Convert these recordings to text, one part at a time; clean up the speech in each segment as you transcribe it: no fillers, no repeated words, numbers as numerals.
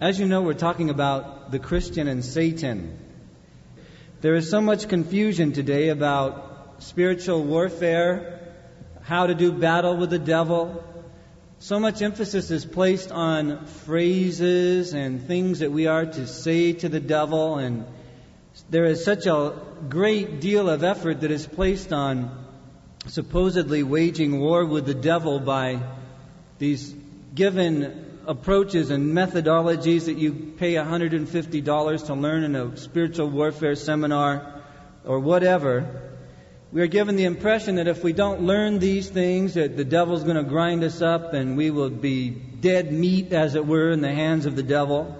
As you know, we're talking about the Christian and Satan. There is so much confusion today about spiritual warfare, how to do battle with the devil. So much emphasis is placed on phrases and things that we are to say to the devil, and there is such a great deal of effort that is placed on supposedly waging war with the devil by these given approaches and methodologies that you pay $150 to learn in a spiritual warfare seminar or whatever. We are given the impression that if we don't learn these things, that the devil's going to grind us up and we will be dead meat, as it were, in the hands of the devil.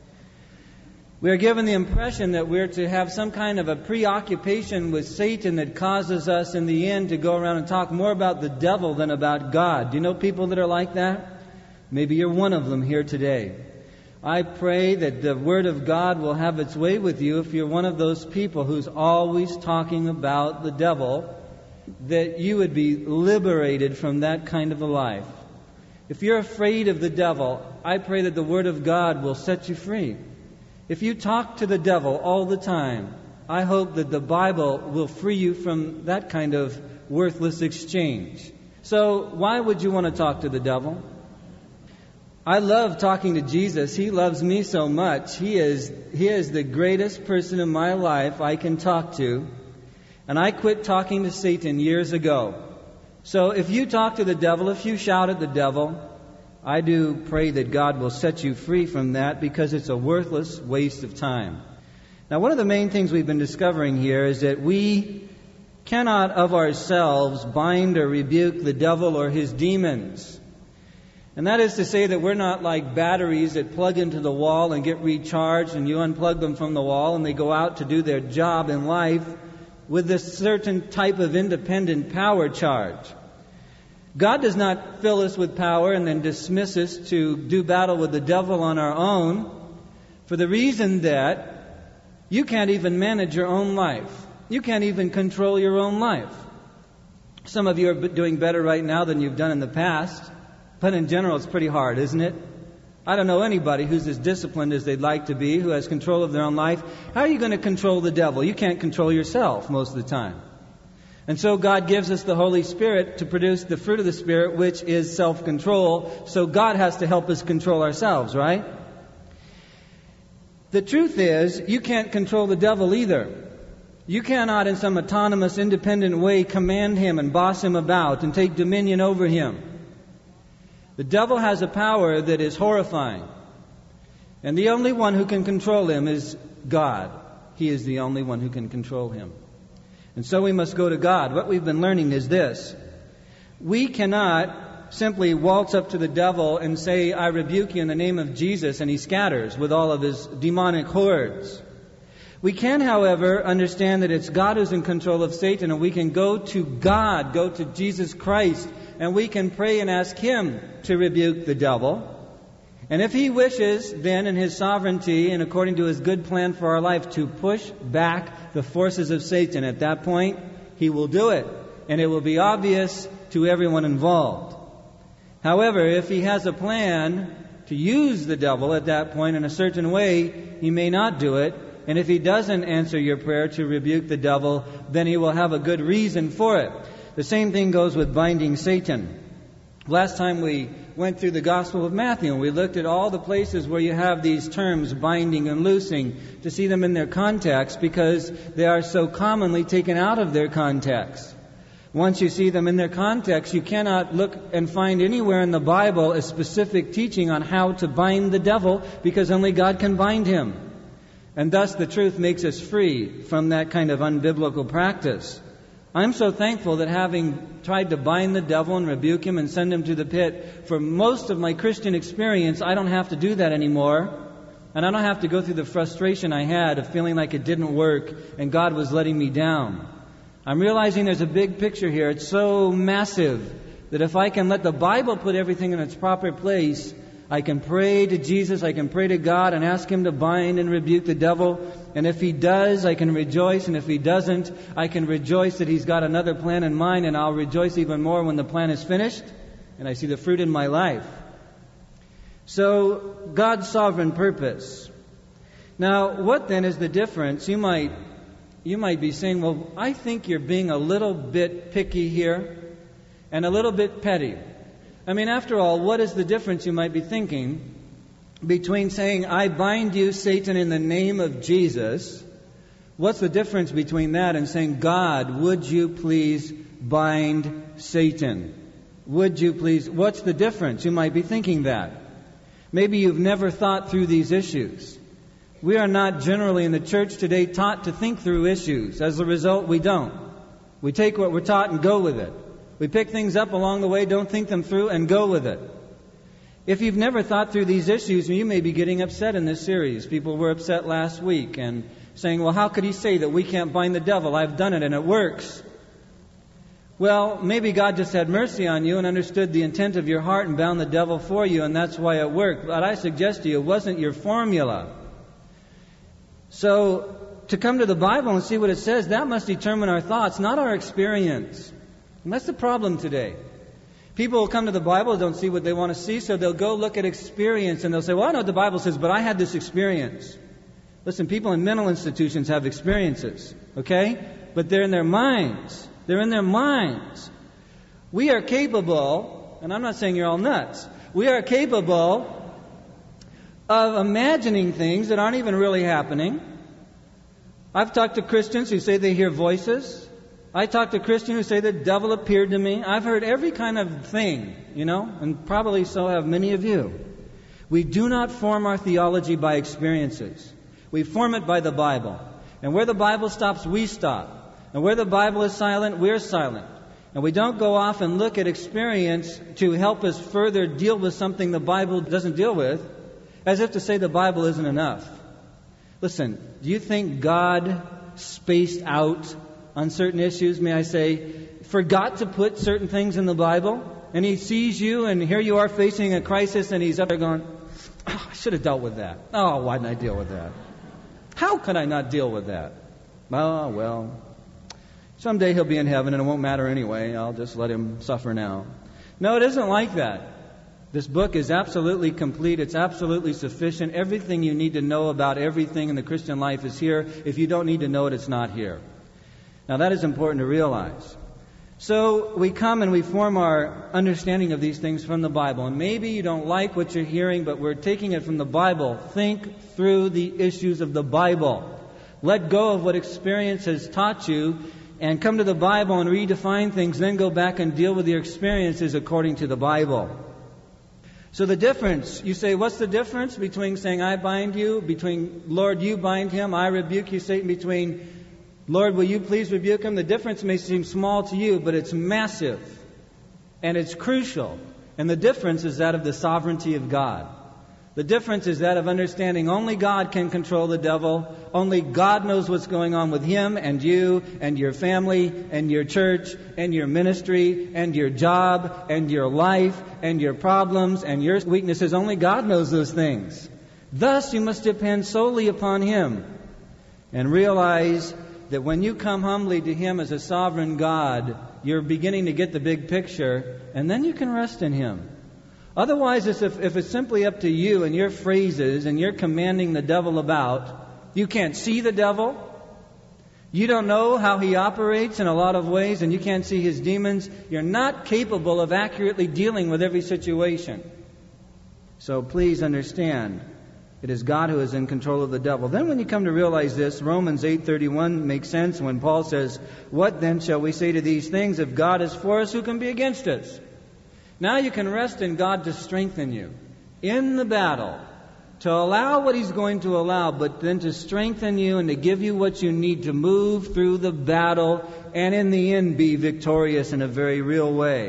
We are given the impression that we're to have some kind of a preoccupation with Satan that causes us in the end to go around and talk more about the devil than about God. Do you know people that are like that? Maybe you're one of them here today. I pray that the Word of God will have its way with you if you're one of those people who's always talking about the devil, that you would be liberated from that kind of a life. If you're afraid of the devil, I pray that the Word of God will set you free. If you talk to the devil all the time, I hope that the Bible will free you from that kind of worthless exchange. So why would you want to talk to the devil? I love talking to Jesus. He loves me so much. He is the greatest person in my life I can talk to. And I quit talking to Satan years ago. So if you talk to the devil, if you shout at the devil, I do pray that God will set you free from that, because it's a worthless waste of time. Now, one of the main things we've been discovering here is that we cannot of ourselves bind or rebuke the devil or his demons. And that is to say that we're not like batteries that plug into the wall and get recharged, and you unplug them from the wall and they go out to do their job in life with a certain type of independent power charge. God does not fill us with power and then dismiss us to do battle with the devil on our own, for the reason that you can't even manage your own life. You can't even control your own life. Some of you are doing better right now than you've done in the past. But in general, it's pretty hard, isn't it? I don't know anybody who's as disciplined as they'd like to be, who has control of their own life. How are you going to control the devil? You can't control yourself most of the time. And so God gives us the Holy Spirit to produce the fruit of the Spirit, which is self-control. So God has to help us control ourselves, right? The truth is, you can't control the devil either. You cannot in some autonomous, independent way command him and boss him about and take dominion over him. The devil has a power that is horrifying. And the only one who can control him is God. He is the only one who can control him. And so we must go to God. What we've been learning is this. We cannot simply waltz up to the devil and say, I rebuke you in the name of Jesus, and he scatters with all of his demonic hordes. We can, however, understand that it's God who's in control of Satan, and we can go to God, go to Jesus Christ, and we can pray and ask Him to rebuke the devil. And if He wishes, then in His sovereignty and according to His good plan for our life, to push back the forces of Satan, at that point, He will do it. And it will be obvious to everyone involved. However, if He has a plan to use the devil at that point in a certain way, He may not do it. And if He doesn't answer your prayer to rebuke the devil, then He will have a good reason for it. The same thing goes with binding Satan. Last time we went through the Gospel of Matthew and we looked at all the places where you have these terms, binding and loosing, to see them in their context, because they are so commonly taken out of their context. Once you see them in their context, you cannot look and find anywhere in the Bible a specific teaching on how to bind the devil, because only God can bind him. And thus the truth makes us free from that kind of unbiblical practice. I'm so thankful that having tried to bind the devil and rebuke him and send him to the pit, for most of my Christian experience, I don't have to do that anymore. And I don't have to go through the frustration I had of feeling like it didn't work and God was letting me down. I'm realizing there's a big picture here. It's so massive that if I can let the Bible put everything in its proper place, I can pray to Jesus, I can pray to God and ask Him to bind and rebuke the devil. And if He does, I can rejoice. And if He doesn't, I can rejoice that He's got another plan in mind. And I'll rejoice even more when the plan is finished and I see the fruit in my life. So, God's sovereign purpose. Now, what then is the difference? You might be saying, well, I think you're being a little bit picky here and a little bit petty. I mean, after all, what is the difference, you might be thinking, between saying, I bind you, Satan, in the name of Jesus? What's the difference between that and saying, God, would you please bind Satan? Would you please? What's the difference? You might be thinking that. Maybe you've never thought through these issues. We are not generally in the church today taught to think through issues. As a result, we don't. We take what we're taught and go with it. We pick things up along the way, don't think them through, and go with it. If you've never thought through these issues, you may be getting upset in this series. People were upset last week and saying, well, how could he say that we can't bind the devil? I've done it and it works. Well, maybe God just had mercy on you and understood the intent of your heart and bound the devil for you, and that's why it worked. But I suggest to you, it wasn't your formula. So, to come to the Bible and see what it says, that must determine our thoughts, not our experience. And that's the problem today. People will come to the Bible, don't see what they want to see, so they'll go look at experience and they'll say, well, I know what the Bible says, but I had this experience. Listen, people in mental institutions have experiences, okay? But they're in their minds. They're in their minds. We are capable, and I'm not saying you're all nuts, we are capable of imagining things that aren't even really happening. I've talked to Christians who say they hear voices. I talked to Christians who say the devil appeared to me. I've heard every kind of thing, and probably so have many of you. We do not form our theology by experiences. We form it by the Bible. And where the Bible stops, we stop. And where the Bible is silent, we're silent. And we don't go off and look at experience to help us further deal with something the Bible doesn't deal with, as if to say the Bible isn't enough. Listen, do you think God spaced out on certain issues, may I say, forgot to put certain things in the Bible? And He sees you, and here you are facing a crisis, and He's up there going, oh, I should have dealt with that. Oh, why didn't I deal with that? How could I not deal with that? Oh, well, someday He'll be in heaven, and it won't matter anyway. I'll just let Him suffer now. No, it isn't like that. This book is absolutely complete. It's absolutely sufficient. Everything you need to know about everything in the Christian life is here. If you don't need to know it, it's not here. Now, that is important to realize. So, we come and we form our understanding of these things from the Bible. And maybe you don't like what you're hearing, but we're taking it from the Bible. Think through the issues of the Bible. Let go of what experience has taught you and come to the Bible and redefine things. Then go back and deal with your experiences according to the Bible. So the difference, you say, what's the difference between saying I bind you, between Lord, you bind him, I rebuke you, Satan, between Lord, will you please rebuke him? The difference may seem small to you, but it's massive and it's crucial. And the difference is that of the sovereignty of God. The difference is that of understanding only God can control the devil. Only God knows what's going on with him and you and your family and your church and your ministry and your job and your life and your problems and your weaknesses. Only God knows those things. Thus, you must depend solely upon Him and realize that when you come humbly to Him as a sovereign God, you're beginning to get the big picture, and then you can rest in Him. Otherwise, if it's simply up to you and your phrases and you're commanding the devil about, you can't see the devil, you don't know how he operates in a lot of ways, and you can't see his demons, you're not capable of accurately dealing with every situation. So please understand, it is God who is in control of the devil. Then when you come to realize this, Romans 8:31 makes sense when Paul says, what then shall we say to these things? If God is for us, who can be against us? Now you can rest in God to strengthen you in the battle, to allow what He's going to allow, but then to strengthen you and to give you what you need to move through the battle and in the end be victorious in a very real way.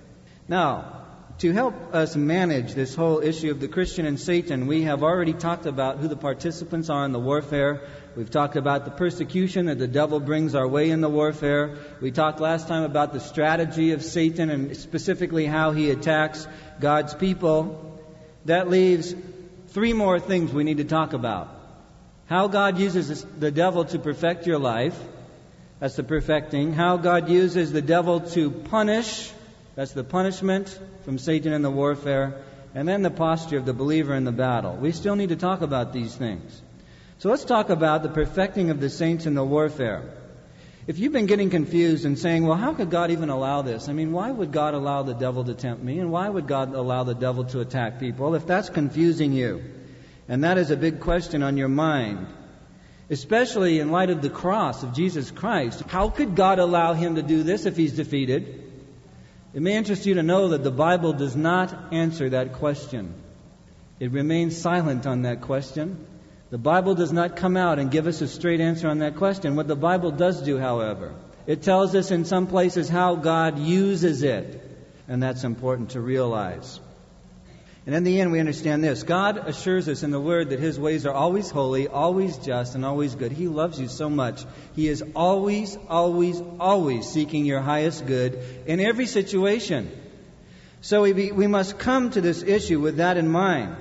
Now, to help us manage this whole issue of the Christian and Satan, we have already talked about who the participants are in the warfare. We've talked about the persecution that the devil brings our way in the warfare. We talked last time about the strategy of Satan and specifically how he attacks God's people. That leaves 3 more things we need to talk about. How God uses the devil to perfect your life. That's the perfecting. How God uses the devil to punish. That's the punishment from Satan in the warfare. and then the posture of the believer in the battle. We still need to talk about these things. So let's talk about the perfecting of the saints in the warfare. If you've been getting confused and saying, well, how could God even allow this? I mean, why would God allow the devil to tempt me? And why would God allow the devil to attack people? If that's confusing you, and that is a big question on your mind, especially in light of the cross of Jesus Christ, how could God allow him to do this if he's defeated? It may interest you to know that the Bible does not answer that question. It remains silent on that question. The Bible does not come out and give us a straight answer on that question. What the Bible does do, however, it tells us in some places how God uses it. And that's important to realize. And in the end, we understand this. God assures us in the Word that His ways are always holy, always just, and always good. He loves you so much. He is always, always, always seeking your highest good in every situation. So we must come to this issue with that in mind.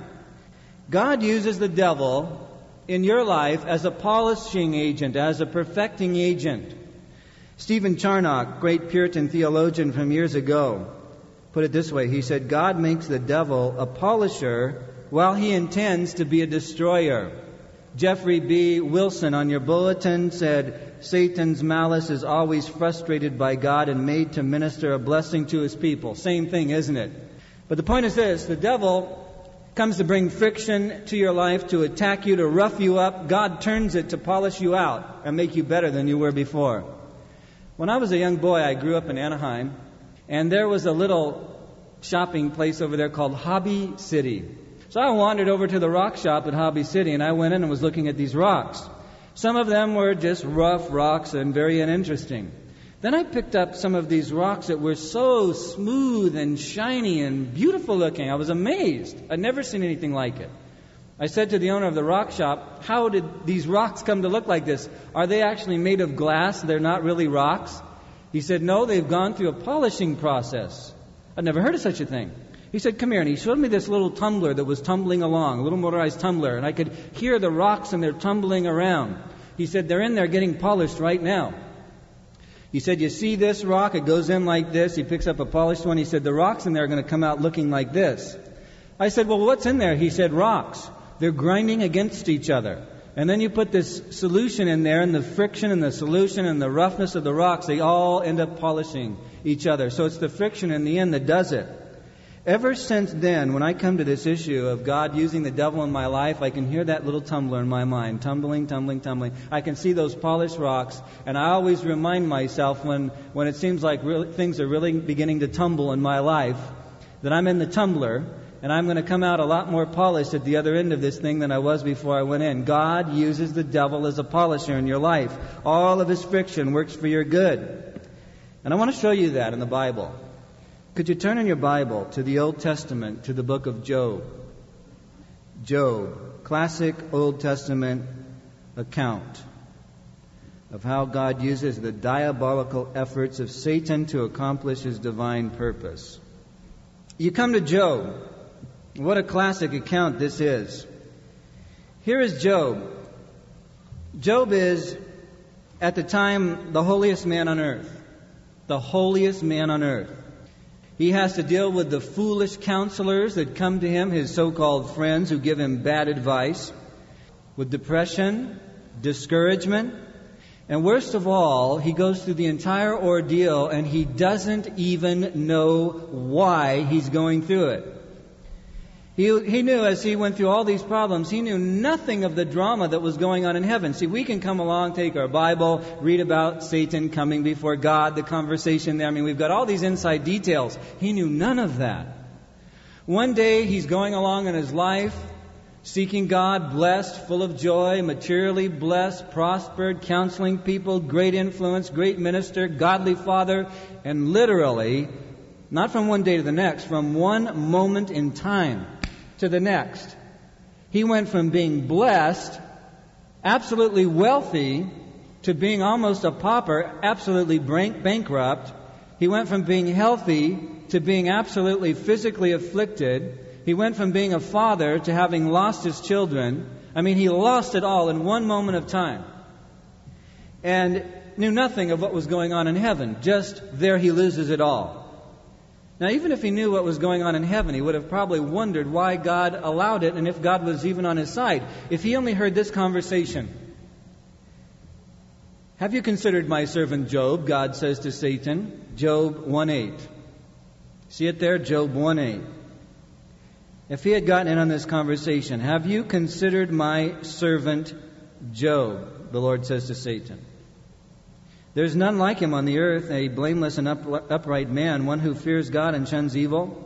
God uses the devil in your life as a polishing agent, as a perfecting agent. Stephen Charnock, great Puritan theologian from years ago, put it this way. He said, God makes the devil a polisher while he intends to be a destroyer. Jeffrey B. Wilson on your bulletin said, Satan's malice is always frustrated by God and made to minister a blessing to his people. Same thing, isn't it? But the point is this, the devil comes to bring friction to your life, to attack you, to rough you up. God turns it to polish you out and make you better than you were before. When I was a young boy, I grew up in Anaheim, and there was a little shopping place over there called Hobby City. So I wandered over to the rock shop at Hobby City, and I went in and was looking at these rocks. Some of them were just rough rocks and very uninteresting. Then I picked up some of these rocks that were so smooth and shiny and beautiful looking. I was amazed. I'd never seen anything like it. I said to the owner of the rock shop, how did these rocks come to look like this? Are they actually made of glass? They're not really rocks? He said, no, they've gone through a polishing process. I'd never heard of such a thing. He said, come here. And he showed me this little tumbler that was tumbling along, a little motorized tumbler. And I could hear the rocks and they're tumbling around. He said, they're in there getting polished right now. He said, you see this rock? It goes in like this. He picks up a polished one. He said, the rocks in there are going to come out looking like this. I said, well, what's in there? He said, rocks. They're grinding against each other. And then you put this solution in there, and the friction and the solution and the roughness of the rocks, they all end up polishing each other. So it's the friction in the end that does it. Ever since then, when I come to this issue of God using the devil in my life, I can hear that little tumbler in my mind, tumbling, tumbling, tumbling. I can see those polished rocks, and I always remind myself when it seems like things are really beginning to tumble in my life, that I'm in the tumbler, and I'm going to come out a lot more polished at the other end of this thing than I was before I went in. God uses the devil as a polisher in your life. All of his friction works for your good. And I want to show you that in the Bible. Could you turn in your Bible to the Old Testament, to the book of Job? Job, classic Old Testament account of how God uses the diabolical efforts of Satan to accomplish his divine purpose. You come to Job. What a classic account this is. Here is Job. Job is, at the time, the holiest man on earth. The holiest man on earth. He has to deal with the foolish counselors that come to him, his so-called friends who give him bad advice, with depression, discouragement, and worst of all, he goes through the entire ordeal and he doesn't even know why he's going through it. He knew as he went through all these problems, he knew nothing of the drama that was going on in heaven. See, we can come along, take our Bible, read about Satan coming before God, the conversation there. I mean, we've got all these inside details. He knew none of that. One day, he's going along in his life, seeking God, blessed, full of joy, materially blessed, prospered, counseling people, great influence, great minister, godly father, and literally, not from one day to the next, from one moment in time to the next, he went from being blessed, absolutely wealthy, to being almost a pauper, absolutely bankrupt. He went from being healthy to being absolutely physically afflicted. He went from being a father to having lost his children. I mean, he lost it all in one moment of time. And knew nothing of what was going on in heaven. Just there he loses it all. Now, even if he knew what was going on in heaven, he would have probably wondered why God allowed it and if God was even on his side. If he only heard this conversation. Have you considered my servant Job? God says to Satan. Job 1:8. See it there? Job 1:8. If he had gotten in on this conversation, have you considered my servant Job? The Lord says to Satan. There's none like him on the earth, a blameless and upright man, one who fears God and shuns evil.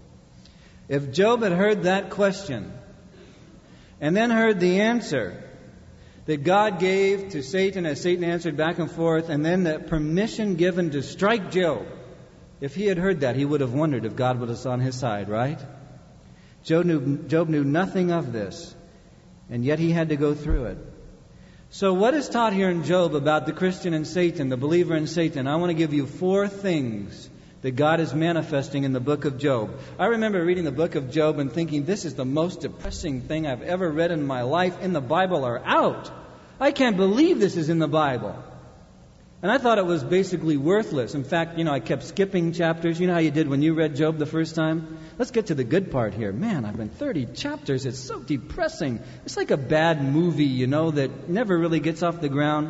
If Job had heard that question and then heard the answer that God gave to Satan as Satan answered back and forth, and then the permission given to strike Job, if he had heard that, he would have wondered if God was on his side, right? Job knew nothing of this, and yet he had to go through it. So what is taught here in Job about the Christian and Satan, the believer and Satan? I want to give you 4 things that God is manifesting in the book of Job. I remember reading the book of Job and thinking, this is the most depressing thing I've ever read in my life, in the Bible or out. I can't believe this is in the Bible. And I thought it was basically worthless. In fact, I kept skipping chapters. You know how you did when you read Job the first time? Let's get to the good part here. Man, I've been 30 chapters. It's so depressing. It's like a bad movie, that never really gets off the ground.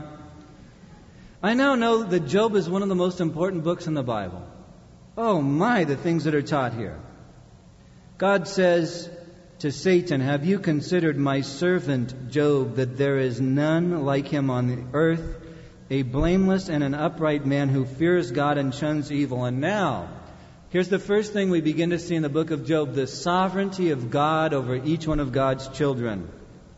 I now know that Job is one of the most important books in the Bible. Oh my, the things that are taught here. God says to Satan, have you considered my servant Job, that there is none like him on the earth, a blameless and an upright man who fears God and shuns evil? And now, here's the first thing we begin to see in the book of Job, the sovereignty of God over each one of God's children.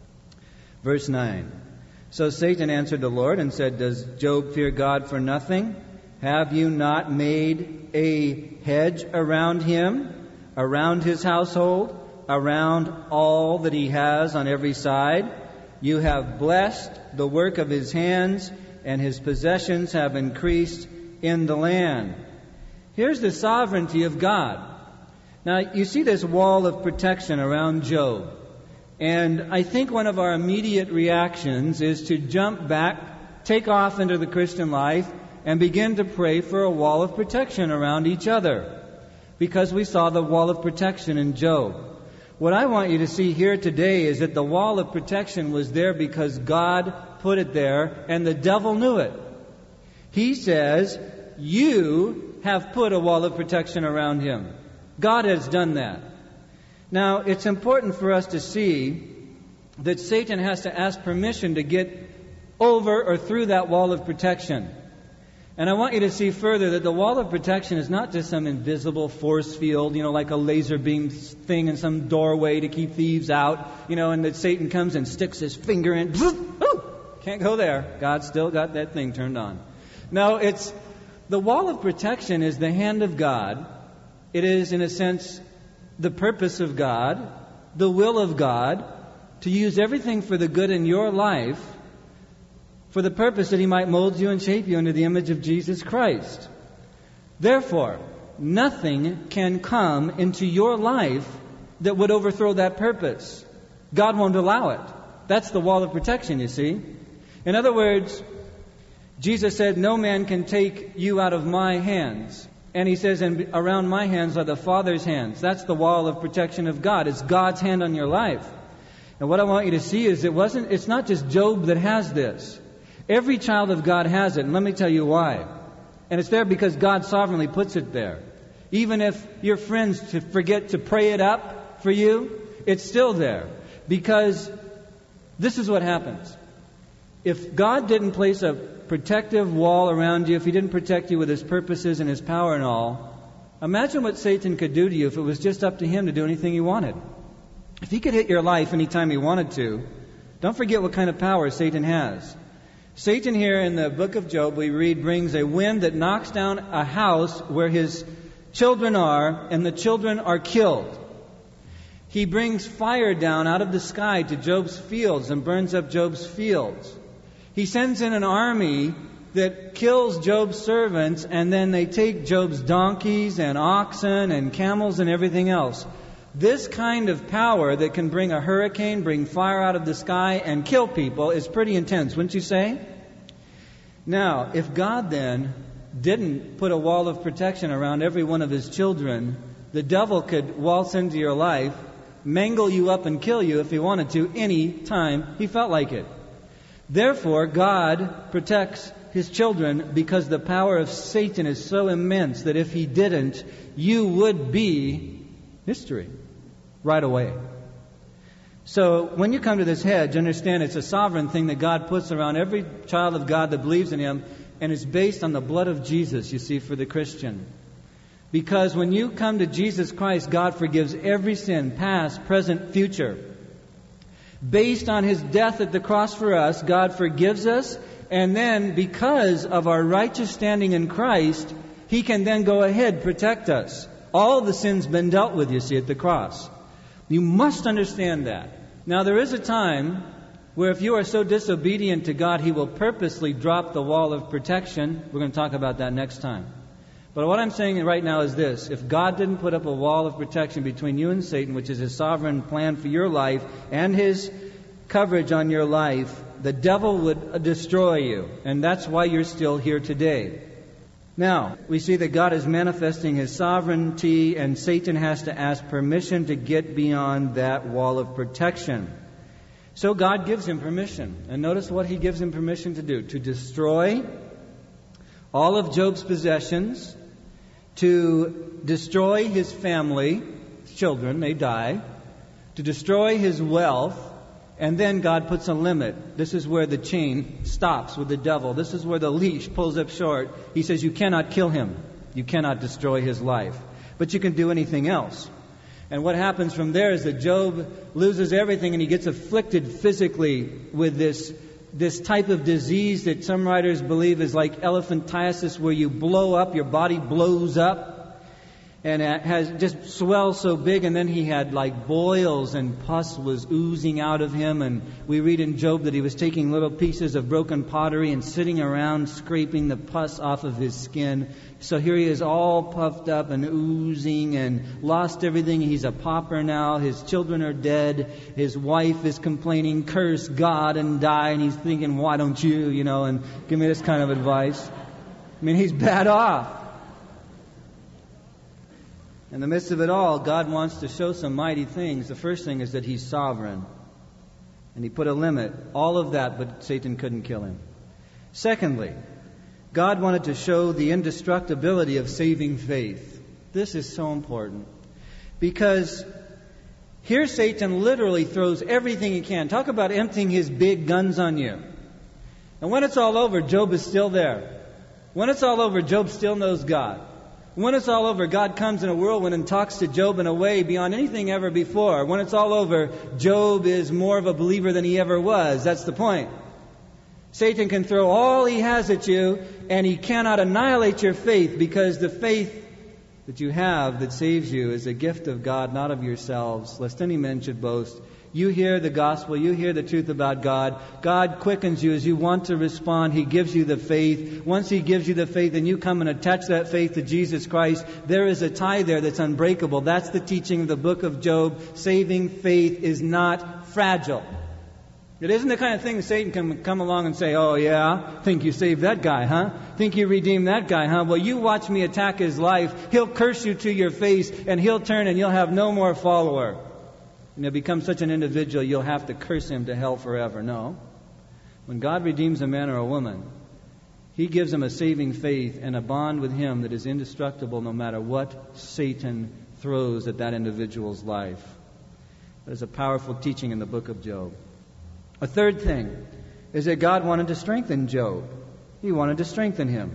Verse 9. So Satan answered the Lord and said, does Job fear God for nothing? Have you not made a hedge around him, around his household, around all that he has on every side? You have blessed the work of his hands, and his possessions have increased in the land. Here's the sovereignty of God. Now, you see this wall of protection around Job. And I think one of our immediate reactions is to jump back, take off into the Christian life, and begin to pray for a wall of protection around each other. Because we saw the wall of protection in Job. What I want you to see here today is that the wall of protection was there because God put it there, and the devil knew it. He says, you have put a wall of protection around him. God has done that. Now, it's important for us to see that Satan has to ask permission to get over or through that wall of protection. And I want you to see further that the wall of protection is not just some invisible force field, like a laser beam thing in some doorway to keep thieves out, and that Satan comes and sticks his finger in. Can't go there. God's still got that thing turned on. No, it's the wall of protection is the hand of God. It is, in a sense, the purpose of God, the will of God, to use everything for the good in your life, for the purpose that He might mold you and shape you into the image of Jesus Christ. Therefore, nothing can come into your life that would overthrow that purpose. God won't allow it. That's the wall of protection, you see. In other words, Jesus said, no man can take you out of my hands. And He says, and around my hands are the Father's hands. That's the wall of protection of God. It's God's hand on your life. And what I want you to see is it's not just Job that has this. Every child of God has it, and let me tell you why. And it's there because God sovereignly puts it there. Even if your friends forget to pray it up for you, it's still there. Because this is what happens. If God didn't place a protective wall around you, if He didn't protect you with His purposes and His power and all, imagine what Satan could do to you if it was just up to him to do anything he wanted. If he could hit your life anytime he wanted to, don't forget what kind of power Satan has. Satan here in the book of Job, we read, brings a wind that knocks down a house where his children are, and the children are killed. He brings fire down out of the sky to Job's fields and burns up Job's fields. He sends in an army that kills Job's servants, and then they take Job's donkeys and oxen and camels and everything else. This kind of power that can bring a hurricane, bring fire out of the sky, and kill people is pretty intense, wouldn't you say? Now, if God then didn't put a wall of protection around every one of his children, the devil could waltz into your life, mangle you up and kill you if he wanted to any time he felt like it. Therefore, God protects his children because the power of Satan is so immense that if he didn't, you would be history right away. So when you come to this hedge, understand it's a sovereign thing that God puts around every child of God that believes in him, and it's based on the blood of Jesus, you see, for the Christian. Because when you come to Jesus Christ, God forgives every sin, past, present, future. Based on his death at the cross for us, God forgives us, and then because of our righteous standing in Christ, he can then go ahead, protect us. All the sin's been dealt with, you see, at the cross. You must understand that. Now, there is a time where if you are so disobedient to God, he will purposely drop the wall of protection. We're going to talk about that next time. But what I'm saying right now is this. If God didn't put up a wall of protection between you and Satan, which is his sovereign plan for your life and his coverage on your life, the devil would destroy you. And that's why you're still here today. Now, we see that God is manifesting his sovereignty, and Satan has to ask permission to get beyond that wall of protection. So God gives him permission. And notice what he gives him permission to do. To destroy all of Job's possessions, to destroy his family, his children, they die, to destroy his wealth, and then God puts a limit. This is where the chain stops with the devil. This is where the leash pulls up short. He says you cannot kill him. You cannot destroy his life. But you can do anything else. And what happens from there is that Job loses everything and he gets afflicted physically with this type of disease that some writers believe is like elephantiasis, where you blow up, your body blows up. And it has just swells so big, and then he had like boils and pus was oozing out of him. And we read in Job that he was taking little pieces of broken pottery and sitting around scraping the pus off of his skin. So here he is all puffed up and oozing and lost everything. He's a pauper now. His children are dead. His wife is complaining, curse God and die. And he's thinking, why don't you, and give me this kind of advice. I mean, he's bad off. In the midst of it all, God wants to show some mighty things. The first thing is that he's sovereign. And he put a limit. All of that, but Satan couldn't kill him. Secondly, God wanted to show the indestructibility of saving faith. This is so important. Because here Satan literally throws everything he can. Talk about emptying his big guns on you. And when it's all over, Job is still there. When it's all over, Job still knows God. When it's all over, God comes in a whirlwind and talks to Job in a way beyond anything ever before. When it's all over, Job is more of a believer than he ever was. That's the point. Satan can throw all he has at you, and he cannot annihilate your faith, because the faith that you have that saves you is a gift of God, not of yourselves, lest any man should boast. You hear the gospel, you hear the truth about God. God quickens you as you want to respond. He gives you the faith. Once he gives you the faith and you come and attach that faith to Jesus Christ, there is a tie there that's unbreakable. That's the teaching of the book of Job. Saving faith is not fragile. It isn't the kind of thing that Satan can come along and say, oh yeah, think you saved that guy, huh? Think you redeemed that guy, huh? Well, you watch me attack his life. He'll curse you to your face, and he'll turn and you'll have no more follower. And he'll become such an individual, you'll have to curse him to hell forever. No. When God redeems a man or a woman, he gives them a saving faith and a bond with him that is indestructible no matter what Satan throws at that individual's life. That is a powerful teaching in the book of Job. A third thing is that God wanted to strengthen Job. He wanted to strengthen him.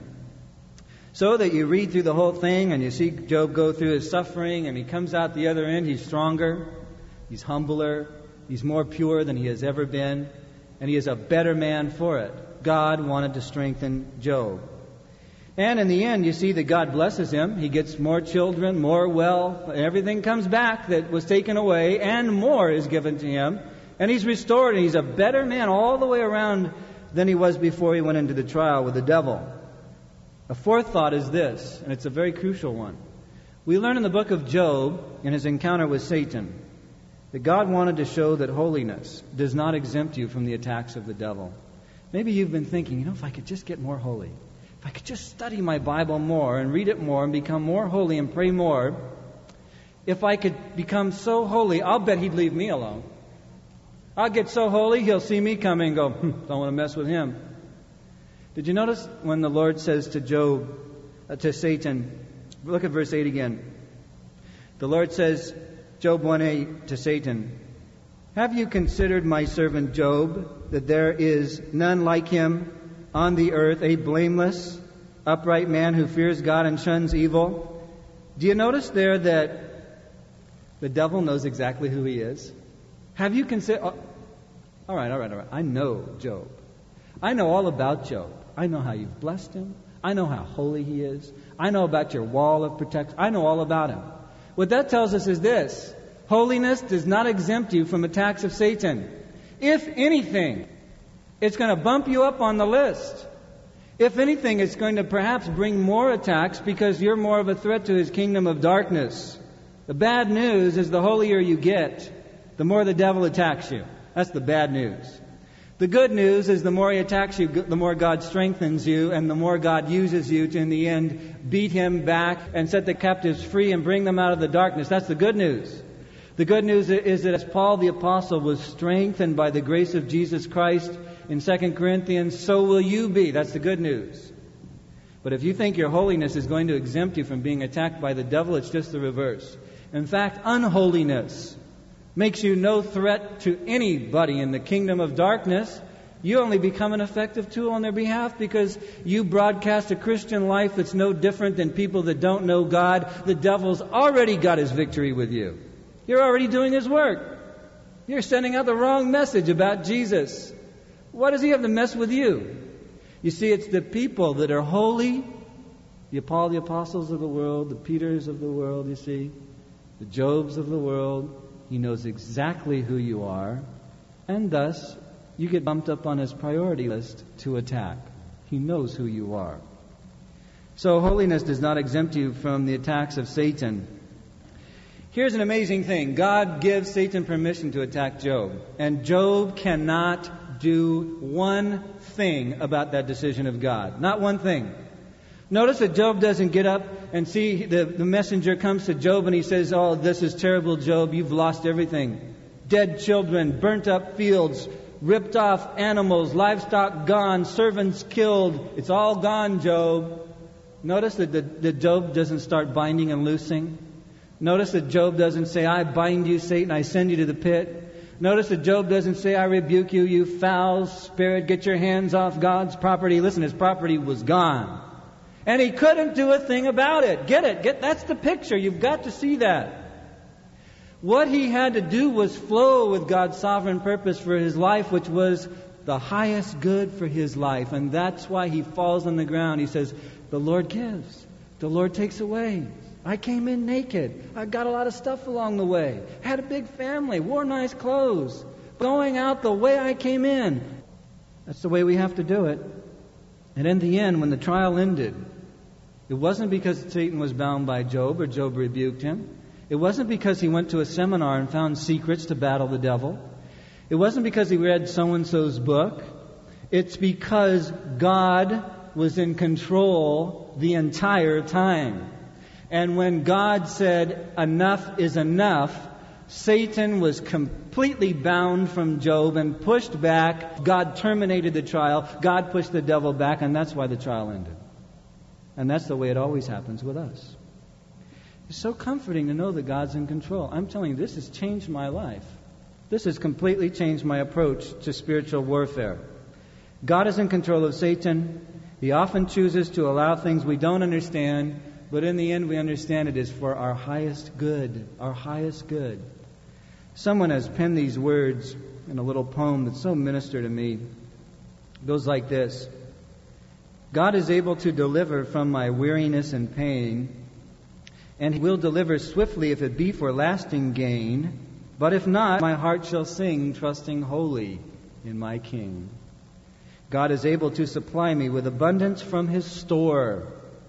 So that you read through the whole thing and you see Job go through his suffering, and he comes out the other end, he's stronger. He's humbler. He's more pure than he has ever been. And he is a better man for it. God wanted to strengthen Job. And in the end, you see that God blesses him. He gets more children, more wealth. Everything comes back that was taken away, and more is given to him. And he's restored, and he's a better man all the way around than he was before he went into the trial with the devil. A fourth thought is this, and it's a very crucial one. We learn in the book of Job, in his encounter with Satan, that God wanted to show that holiness does not exempt you from the attacks of the devil. Maybe you've been thinking, if I could just get more holy, if I could just study my Bible more and read it more and become more holy and pray more, if I could become so holy, I'll bet he'd leave me alone. I'll get so holy, he'll see me coming and go, don't want to mess with him. Did you notice when the Lord says to to Satan, look at verse 8 again. The Lord says, Job 1:8 to Satan, have you considered my servant Job, that there is none like him on the earth, a blameless, upright man who fears God and shuns evil? Do you notice there that the devil knows exactly who he is? Have you considered... All right. I know Job. I know all about Job. I know how you've blessed him. I know how holy he is. I know about your wall of protection. I know all about him. What that tells us is this: holiness does not exempt you from attacks of Satan. If anything, it's going to bump you up on the list. If anything, it's going to perhaps bring more attacks because you're more of a threat to his kingdom of darkness. The bad news is the holier you get, the more the devil attacks you. That's the bad news. The good news is the more he attacks you, the more God strengthens you, and the more God uses you to, in the end, beat him back and set the captives free and bring them out of the darkness. That's the good news. The good news is that as Paul the Apostle was strengthened by the grace of Jesus Christ in 2 Corinthians, so will you be. That's the good news. But if you think your holiness is going to exempt you from being attacked by the devil, it's just the reverse. In fact, unholiness makes you no threat to anybody in the kingdom of darkness. You only become an effective tool on their behalf because you broadcast a Christian life that's no different than people that don't know God. The devil's already got his victory with you. You're already doing his work. You're sending out the wrong message about Jesus. What does he have to mess with you? You see, it's the people that are holy, the Paul the Apostles of the world, the Peters of the world, you see, the Jobs of the world. He knows exactly who you are, and thus you get bumped up on his priority list to attack. He knows who you are. So holiness does not exempt you from the attacks of Satan. Here's an amazing thing. God gives Satan permission to attack Job, and Job cannot do one thing about that decision of God. Not one thing. Notice that Job doesn't get up and see the messenger comes to Job and he says, oh, this is terrible, Job. You've lost everything. Dead children, burnt up fields, ripped off animals, livestock gone, servants killed. It's all gone, Job. Notice that Job doesn't start binding and loosing. Notice that Job doesn't say, I bind you, Satan, I send you to the pit. Notice that Job doesn't say, I rebuke you, you foul spirit, get your hands off God's property. Listen, his property was gone. And he couldn't do a thing about it. Get it? That's the picture. You've got to see that. What he had to do was flow with God's sovereign purpose for his life, which was the highest good for his life. And that's why he falls on the ground. He says, the Lord gives. The Lord takes away. I came in naked. I got a lot of stuff along the way. Had a big family. Wore nice clothes. Going out the way I came in. That's the way we have to do it. And in the end, when the trial ended, it wasn't because Satan was bound by Job or Job rebuked him. It wasn't because he went to a seminar and found secrets to battle the devil. It wasn't because he read so-and-so's book. It's because God was in control the entire time. And when God said, enough is enough, Satan was completely bound from Job and pushed back. God terminated the trial. God pushed the devil back, and that's why the trial ended. And that's the way it always happens with us. It's so comforting to know that God's in control. I'm telling you, this has changed my life. This has completely changed my approach to spiritual warfare. God is in control of Satan. He often chooses to allow things we don't understand, but in the end we understand it is for our highest good. Our highest good. Someone has penned these words in a little poem that so ministered to me. It goes like this. God is able to deliver from my weariness and pain, and He will deliver swiftly if it be for lasting gain. But if not, my heart shall sing, trusting wholly in my King. God is able to supply me with abundance from His store.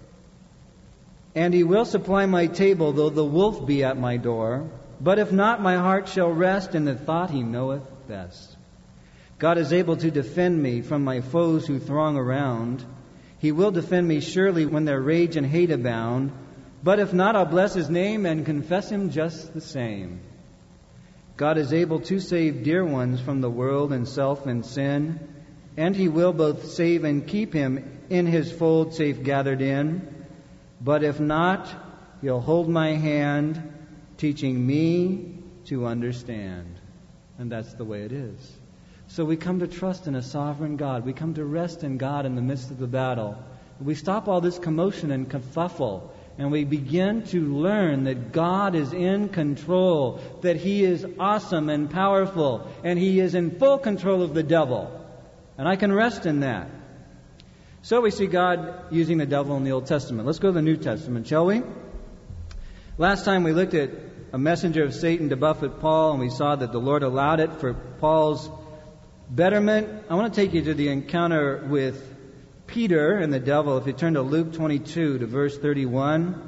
And He will supply my table, though the wolf be at my door. But if not, my heart shall rest in the thought He knoweth best. God is able to defend me from my foes who throng around. He will defend me surely when their rage and hate abound. But if not, I'll bless His name and confess Him just the same. God is able to save dear ones from the world and self and sin, and He will both save and keep him in His fold safe gathered in. But if not, He'll hold my hand, teaching me to understand. And that's the way it is. So we come to trust in a sovereign God. We come to rest in God in the midst of the battle. We stop all this commotion and kerfuffle, and we begin to learn that God is in control, that He is awesome and powerful, and He is in full control of the devil. And I can rest in that. So we see God using the devil in the Old Testament. Let's go to the New Testament, shall we? Last time we looked at a messenger of Satan to buffet Paul, and we saw that the Lord allowed it for Paul's betterment. I want to take you to the encounter with Peter and the devil. If you turn to Luke 22 to verse 31.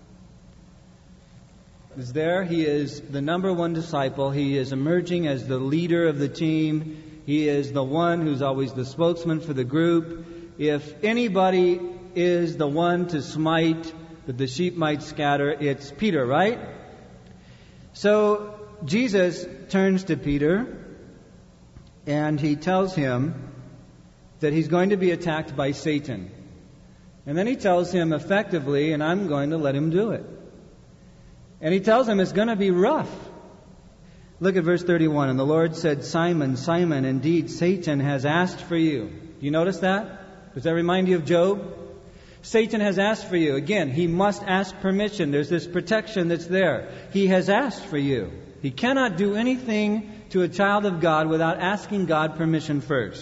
Is there. He is the number one disciple. He is emerging as the leader of the team. He is the one who's always the spokesman for the group. If anybody is the one to smite, that the sheep might scatter, it's Peter, right? So Jesus turns to Peter and He tells him that he's going to be attacked by Satan. And then He tells him effectively, and I'm going to let him do it. And He tells him it's going to be rough. Look at verse 31. And the Lord said, Simon, Simon, indeed Satan has asked for you. Do you notice that? Does that remind you of Job? Satan has asked for you. Again, he must ask permission. There's this protection that's there. He has asked for you. He cannot do anything to a child of God without asking God permission first.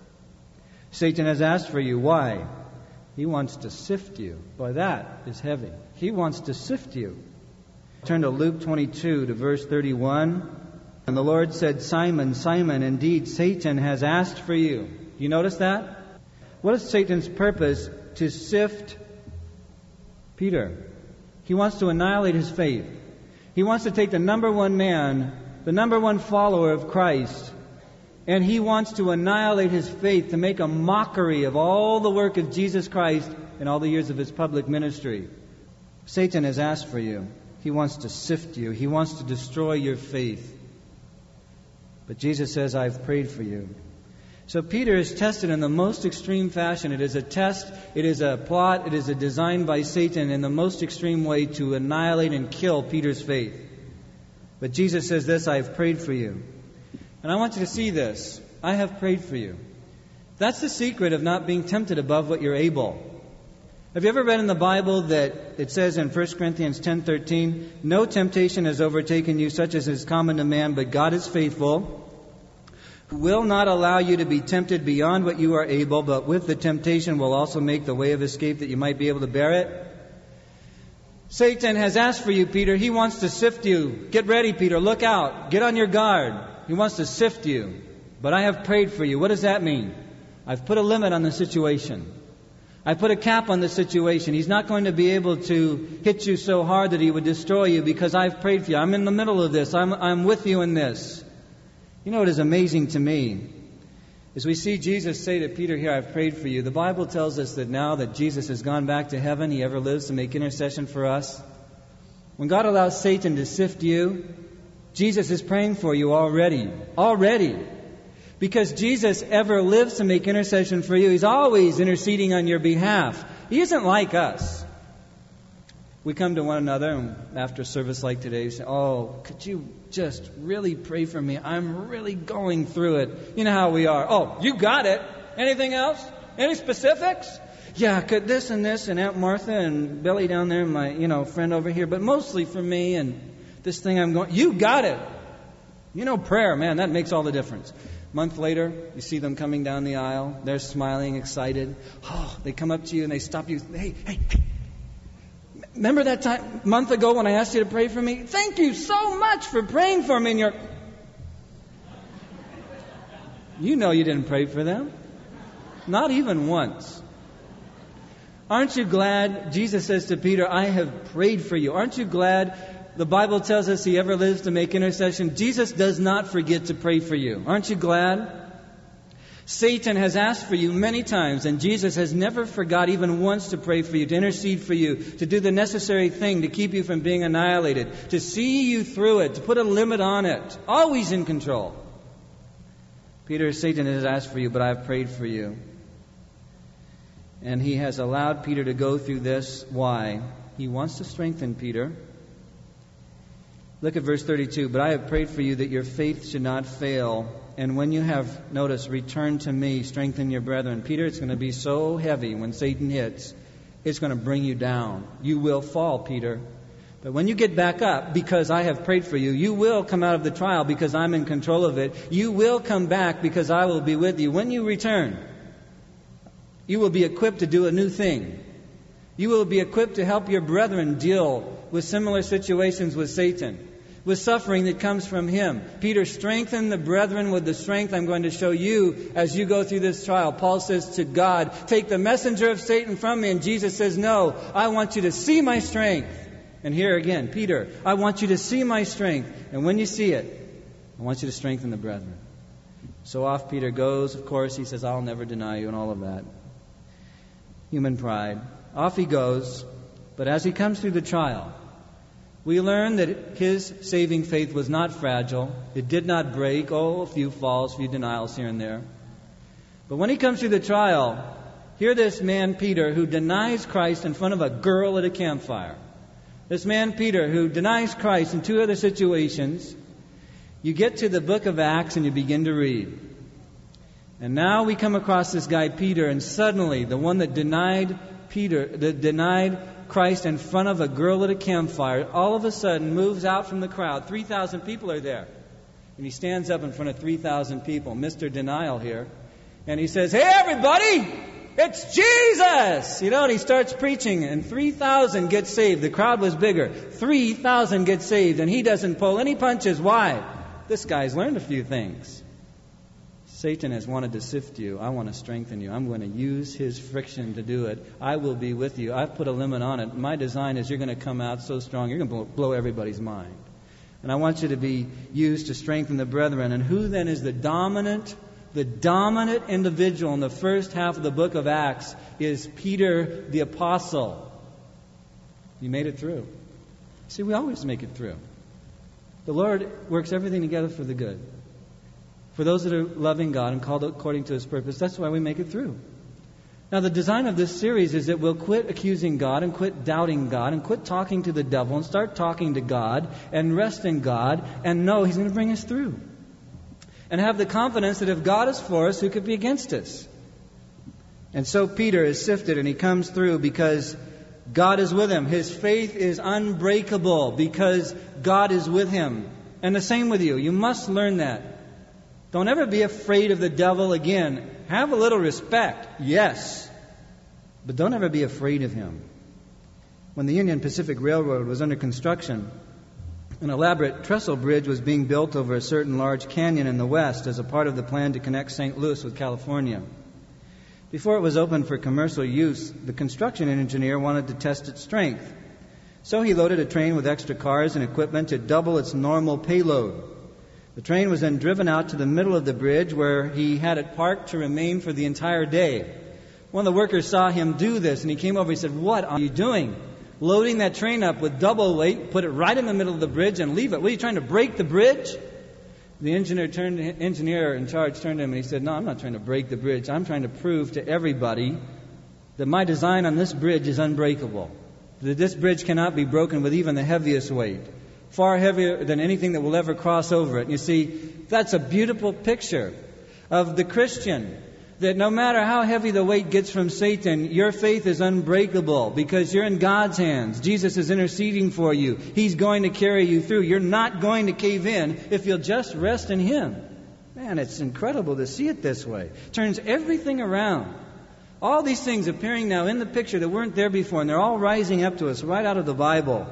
Satan has asked for you. Why? He wants to sift you. Boy, that is heavy. He wants to sift you. Turn to Luke 22 to verse 31. And the Lord said, Simon, Simon, indeed Satan has asked for you. Do you notice that? What is Satan's purpose? To sift Peter. He wants to annihilate his faith. He wants to take the number one man, the number one follower of Christ, and he wants to annihilate his faith, to make a mockery of all the work of Jesus Christ in all the years of His public ministry. Satan has asked for you. He wants to sift you. He wants to destroy your faith. But Jesus says, I've prayed for you. So Peter is tested in the most extreme fashion. It is a test, it is a plot, it is a design by Satan in the most extreme way to annihilate and kill Peter's faith. But Jesus says this, I have prayed for you. And I want you to see this. I have prayed for you. That's the secret of not being tempted above what you're able. Have you ever read in the Bible that it says in 1 Corinthians 10:13, no temptation has overtaken you such as is common to man, but God is faithful, who will not allow you to be tempted beyond what you are able, but with the temptation will also make the way of escape that you might be able to bear it. Satan has asked for you, Peter. He wants to sift you. Get ready, Peter. Look out. Get on your guard. He wants to sift you. But I have prayed for you. What does that mean? I've put a limit on the situation. I put a cap on the situation. He's not going to be able to hit you so hard that he would destroy you because I've prayed for you. I'm in the middle of this. I'm with you in this. You know what is amazing to me is we see Jesus say to Peter here, I've prayed for you. The Bible tells us that now that Jesus has gone back to heaven, He ever lives to make intercession for us. When God allows Satan to sift you, Jesus is praying for you already. Already. Because Jesus ever lives to make intercession for you. He's always interceding on your behalf. He isn't like us. We come to one another and after a service like today, we say, oh, could you just really pray for me? I'm really going through it. You know how we are. Oh, you got it. Anything else? Any specifics? Yeah, could this and Aunt Martha and Billy down there, and my, friend over here, but mostly for me and this thing I'm going. You got it. Prayer, man, that makes all the difference. A month later, you see them coming down the aisle. They're smiling, excited. Oh, they come up to you and they stop you. Hey. Remember that time, a month ago when I asked you to pray for me? Thank you so much for praying for me. And you know you didn't pray for them. Not even once. Aren't you glad? Jesus says to Peter, I have prayed for you. Aren't you glad? The Bible tells us He ever lives to make intercession. Jesus does not forget to pray for you. Aren't you glad? Satan has asked for you many times, and Jesus has never forgot even once to pray for you, to intercede for you, to do the necessary thing to keep you from being annihilated, to see you through it, to put a limit on it. Always in control. Peter, Satan has asked for you, but I have prayed for you. And he has allowed Peter to go through this. Why? He wants to strengthen Peter. Look at verse 32. But I have prayed for you that your faith should not fail. And when you have, notice, returned to me, strengthen your brethren. Peter, it's going to be so heavy when Satan hits, it's going to bring you down. You will fall, Peter. But when you get back up, because I have prayed for you, you will come out of the trial because I'm in control of it. You will come back because I will be with you. When you return, you will be equipped to do a new thing. You will be equipped to help your brethren deal with similar situations with Satan, with suffering that comes from him. Peter, strengthen the brethren with the strength I'm going to show you as you go through this trial. Paul says to God, take the messenger of Satan from me. And Jesus says, no, I want you to see my strength. And here again, Peter, I want you to see my strength. And when you see it, I want you to strengthen the brethren. So off Peter goes. Of course, he says, I'll never deny you and all of that. Human pride. Off he goes. But as he comes through the trial, we learn that his saving faith was not fragile. It did not break. A few falls, a few denials here and there. But when he comes through the trial, hear this man, Peter, who denies Christ in front of a girl at a campfire. This man, Peter, who denies Christ in two other situations. You get to the book of Acts and you begin to read. And now we come across this guy, Peter, and suddenly the one that denied Christ in front of a girl at a campfire, all of a sudden moves out from the crowd. 3,000 people are there. And he stands up in front of 3,000 people, Mr. Denial here. And he says, hey, everybody, it's Jesus! And he starts preaching, and 3,000 get saved. The crowd was bigger. 3,000 get saved, and he doesn't pull any punches. Why? This guy's learned a few things. Satan has wanted to sift you. I want to strengthen you. I'm going to use his friction to do it. I will be with you. I've put a limit on it. My design is you're going to come out so strong, you're going to blow everybody's mind. And I want you to be used to strengthen the brethren. And who then is the dominant individual in the first half of the book of Acts is Peter the Apostle. He made it through. See, we always make it through. The Lord works everything together for the good. For those that are loving God and called according to His purpose, that's why we make it through. Now, the design of this series is that we'll quit accusing God and quit doubting God and quit talking to the devil and start talking to God and rest in God and know He's going to bring us through. And have the confidence that if God is for us, who could be against us? And so Peter is sifted and he comes through because God is with him. His faith is unbreakable because God is with him. And the same with you. You must learn that. Don't ever be afraid of the devil again. Have a little respect, yes. But don't ever be afraid of him. When the Union Pacific Railroad was under construction, an elaborate trestle bridge was being built over a certain large canyon in the west as a part of the plan to connect St. Louis with California. Before it was opened for commercial use, the construction engineer wanted to test its strength. So he loaded a train with extra cars and equipment to double its normal payload. The train was then driven out to the middle of the bridge where he had it parked to remain for the entire day. One of the workers saw him do this and he came over and said, "What are you doing? Loading that train up with double weight, put it right in the middle of the bridge and leave it. What, are you trying to break the bridge?" The engineer in charge turned to him and he said, "No, I'm not trying to break the bridge. I'm trying to prove to everybody that my design on this bridge is unbreakable. That this bridge cannot be broken with even the heaviest weight. Far heavier than anything that will ever cross over it." And you see, that's a beautiful picture of the Christian. That no matter how heavy the weight gets from Satan, your faith is unbreakable because you're in God's hands. Jesus is interceding for you. He's going to carry you through. You're not going to cave in if you'll just rest in Him. Man, it's incredible to see it this way. Turns everything around. All these things appearing now in the picture that weren't there before, and they're all rising up to us right out of the Bible.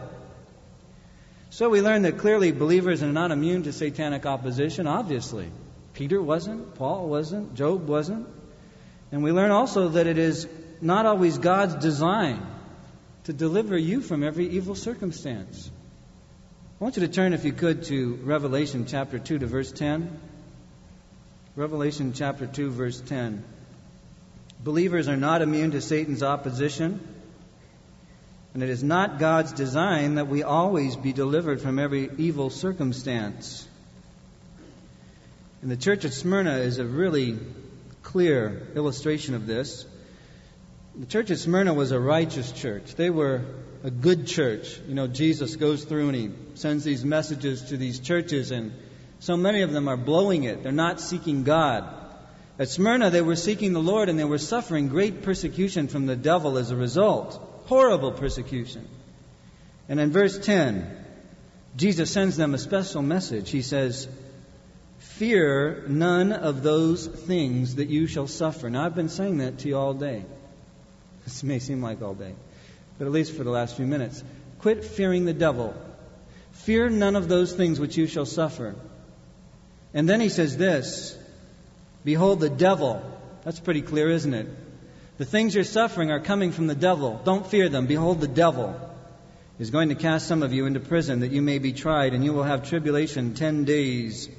So we learn that clearly believers are not immune to satanic opposition, obviously. Peter wasn't, Paul wasn't, Job wasn't. And we learn also that it is not always God's design to deliver you from every evil circumstance. I want you to turn, if you could, to Revelation chapter 2 to verse 10. Revelation chapter 2, verse 10. Believers are not immune to Satan's opposition, and it is not God's design that we always be delivered from every evil circumstance. And the church at Smyrna is a really clear illustration of this. The church at Smyrna was a righteous church. They were a good church. You know, Jesus goes through and He sends these messages to these churches, and so many of them are blowing it. They're not seeking God. At Smyrna, they were seeking the Lord, and they were suffering great persecution from the devil as a result. Horrible persecution. And in verse 10, Jesus sends them a special message. He says, "Fear none of those things that you shall suffer." Now, I've been saying that to you all day. This may seem like all day, but at least for the last few minutes. Quit fearing the devil. Fear none of those things which you shall suffer. And then He says this, "Behold the devil." That's pretty clear, isn't it? The things you're suffering are coming from the devil. Don't fear them. Behold, the devil is going to cast some of you into prison that you may be tried, and you will have tribulation 10 days.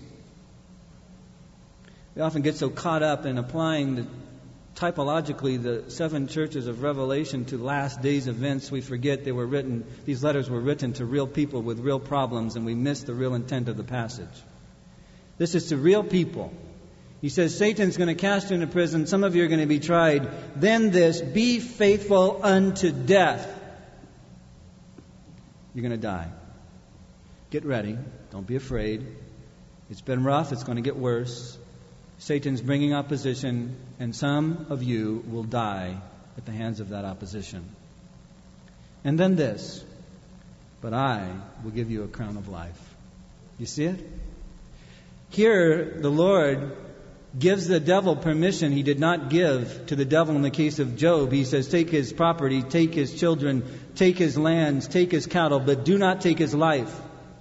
We often get so caught up in applying typologically the 7 churches of Revelation to last days events, we forget these letters were written to real people with real problems, and we miss the real intent of the passage. This is to real people. He says, Satan's going to cast you into prison. Some of you are going to be tried. Then this, be faithful unto death. You're going to die. Get ready. Don't be afraid. It's been rough. It's going to get worse. Satan's bringing opposition, and some of you will die at the hands of that opposition. And then this, but I will give you a crown of life. You see it? Here, the Lord gives the devil permission He did not give to the devil in the case of Job. He says, take his property, take his children, take his lands, take his cattle, but do not take his life.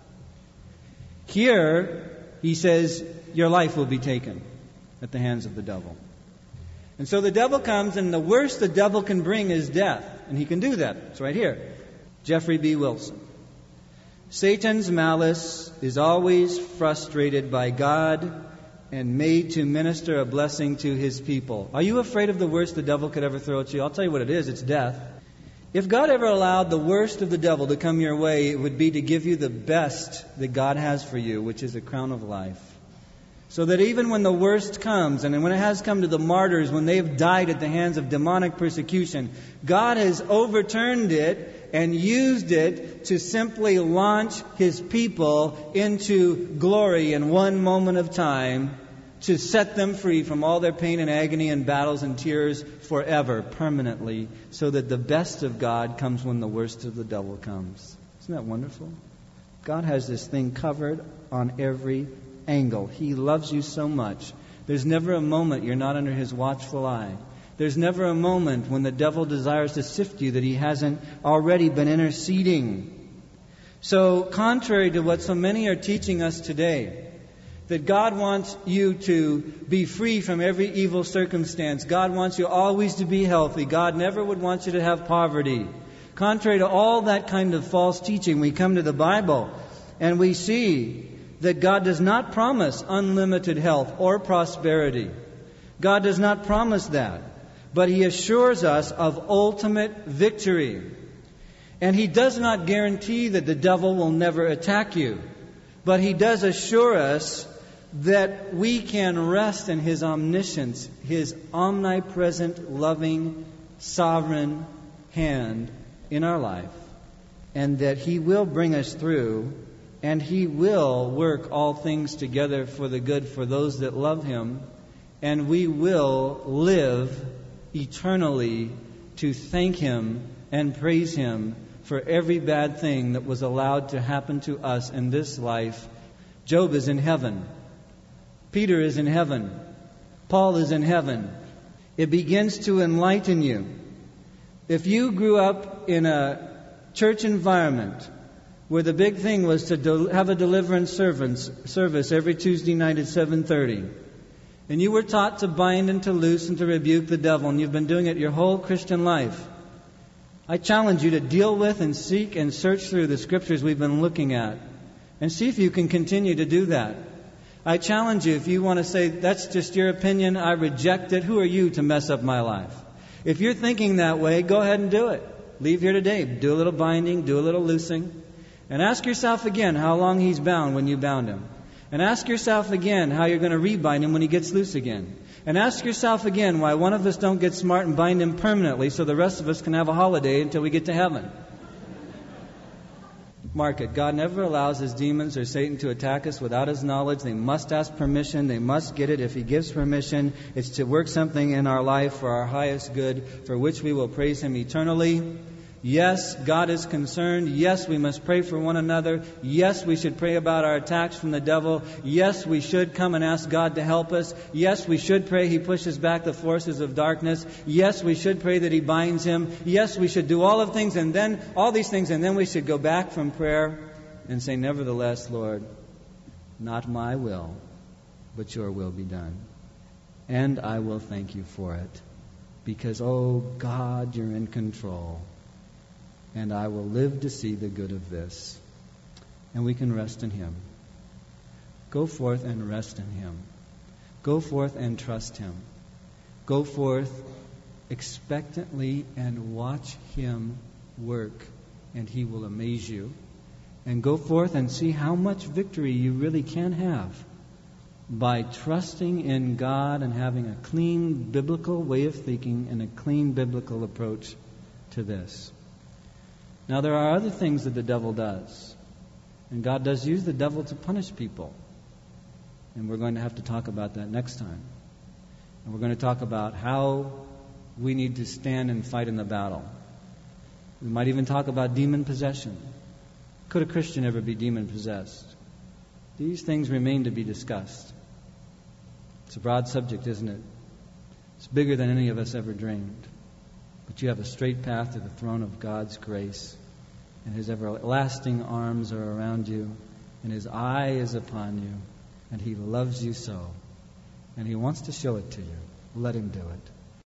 Here, He says, your life will be taken at the hands of the devil. And so the devil comes, and the worst the devil can bring is death. And he can do that. It's right here. Jeffrey B. Wilson. Satan's malice is always frustrated by God and made to minister a blessing to His people. Are you afraid of the worst the devil could ever throw at you? I'll tell you what it is. It's death. If God ever allowed the worst of the devil to come your way, it would be to give you the best that God has for you, which is a crown of life. So that even when the worst comes, and when it has come to the martyrs, when they've died at the hands of demonic persecution, God has overturned it and used it to simply launch His people into glory in one moment of time, to set them free from all their pain and agony and battles and tears forever, permanently, so that the best of God comes when the worst of the devil comes. Isn't that wonderful? God has this thing covered on every angle. He loves you so much. There's never a moment you're not under His watchful eye. There's never a moment when the devil desires to sift you that he hasn't already been interceding. So, contrary to what so many are teaching us today, that God wants you to be free from every evil circumstance. God wants you always to be healthy. God never would want you to have poverty. Contrary to all that kind of false teaching, we come to the Bible and we see that God does not promise unlimited health or prosperity. God does not promise that. But He assures us of ultimate victory. And He does not guarantee that the devil will never attack you. But He does assure us that we can rest in His omniscience, His omnipresent, loving, sovereign hand in our life. And that He will bring us through, and He will work all things together for the good for those that love Him. And we will live eternally to thank Him and praise Him for every bad thing that was allowed to happen to us in this life. Job is in heaven. Peter is in heaven. Paul is in heaven. It begins to enlighten you. If you grew up in a church environment where the big thing was to have a deliverance service every Tuesday night at 7:30, and you were taught to bind and to loose and to rebuke the devil, and you've been doing it your whole Christian life, I challenge you to deal with and seek and search through the Scriptures we've been looking at and see if you can continue to do that. I challenge you, if you want to say, that's just your opinion, I reject it, who are you to mess up my life? If you're thinking that way, go ahead and do it. Leave here today. Do a little binding, do a little loosing. And ask yourself again how long he's bound when you bound him. And ask yourself again how you're going to rebind him when he gets loose again. And ask yourself again why one of us don't get smart and bind him permanently so the rest of us can have a holiday until we get to heaven. Mark it. God never allows his demons or Satan to attack us without his knowledge. They must ask permission. They must get it. If he gives permission, it's to work something in our life for our highest good, for which we will praise him eternally. Yes, God is concerned. Yes, we must pray for one another. Yes, we should pray about our attacks from the devil. Yes, we should come and ask God to help us. Yes, we should pray he pushes back the forces of darkness. Yes, we should pray that he binds him. Yes, we should do all of things and then all these things, and then we should go back from prayer and say, nevertheless, Lord, not my will, but your will be done. And I will thank you for it, because, oh God, you're in control. And I will live to see the good of this. And we can rest in him. Go forth and rest in him. Go forth and trust him. Go forth expectantly and watch him work, and he will amaze you. And go forth and see how much victory you really can have by trusting in God and having a clean biblical way of thinking and a clean biblical approach to this. Now, there are other things that the devil does. And God does use the devil to punish people. And we're going to have to talk about that next time. And we're going to talk about how we need to stand and fight in the battle. We might even talk about demon possession. Could a Christian ever be demon possessed? These things remain to be discussed. It's a broad subject, isn't it? It's bigger than any of us ever dreamed. But you have a straight path to the throne of God's grace. And his everlasting arms are around you. And his eye is upon you. And he loves you so. And he wants to show it to you. Let him do it.